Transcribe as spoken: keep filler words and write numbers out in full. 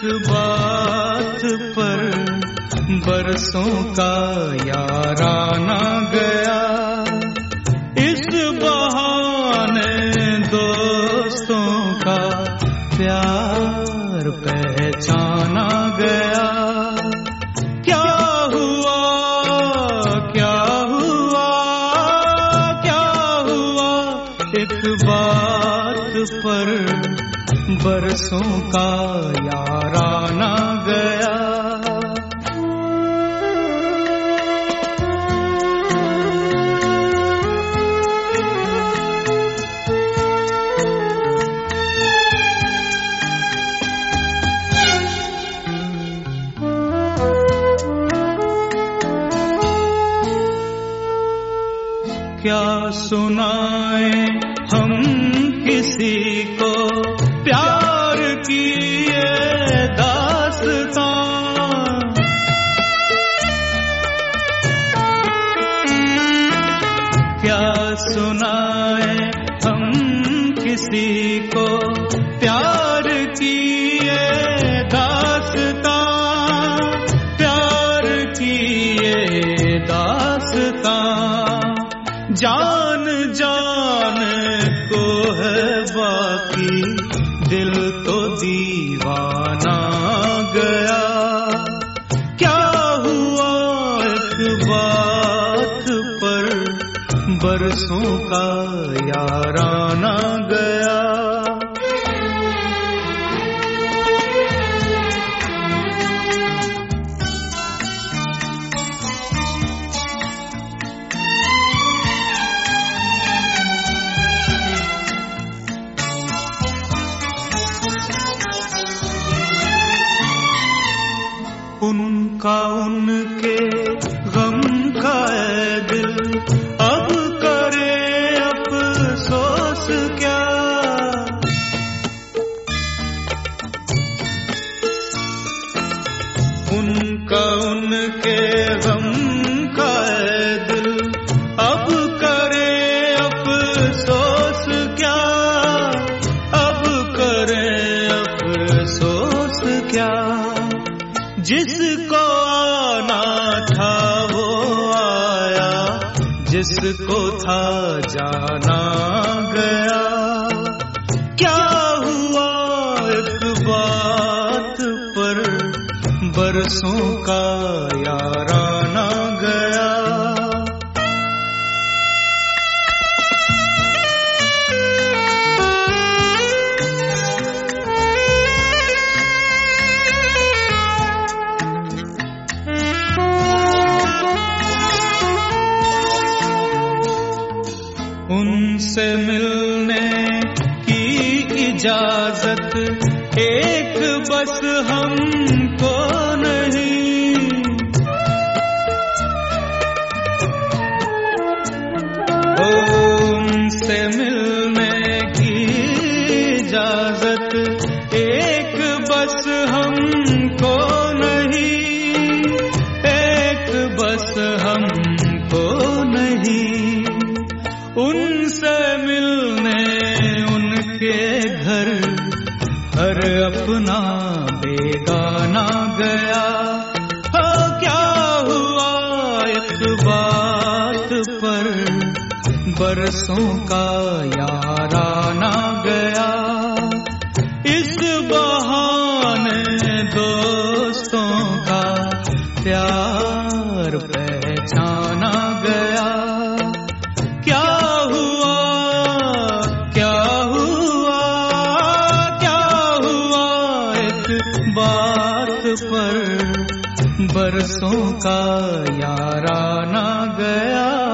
बात पर बरसों का याराना गया, इस बहाने दोस्तों का प्यार पहचाना गया। क्या हुआ क्या हुआ क्या हुआ, एक बात पर बरसों का याराना गया। क्या सुनाए हम किसी को प्यार की ये दास्तां, क्या सुनाए हम किसी को प्यार की ये दास्तां, प्यार की ये दास्तां। जान जान को है बाकी, दिल तो दीवाना गया। क्या हुआ एक बात पर बरसों का याराना गया। उनका उनके गम का है दिल, अब करे अफसोस क्या। उनका उनके गम का है दिल, अब करे अफसोस क्या, अब करे अफसोस क्या। जिसको आना था वो आया, जिसको था जाना गया। क्या हुआ एक बात पर बरसों का याराना गया। उनसे मिलने की इजाजत एक बस हमको नहीं, उनसे मिलने की इजाजत एक बस हमको नहीं, एक बस हमको नहीं। उनसे मिलने उनके घर हर अपना बेगाना गया। हो क्या हुआ एक बात पर बरसों का याराना गया, इस बहाने दोस्तों का प्यार पहचाना गया। बात पर बरसों का याराना गया।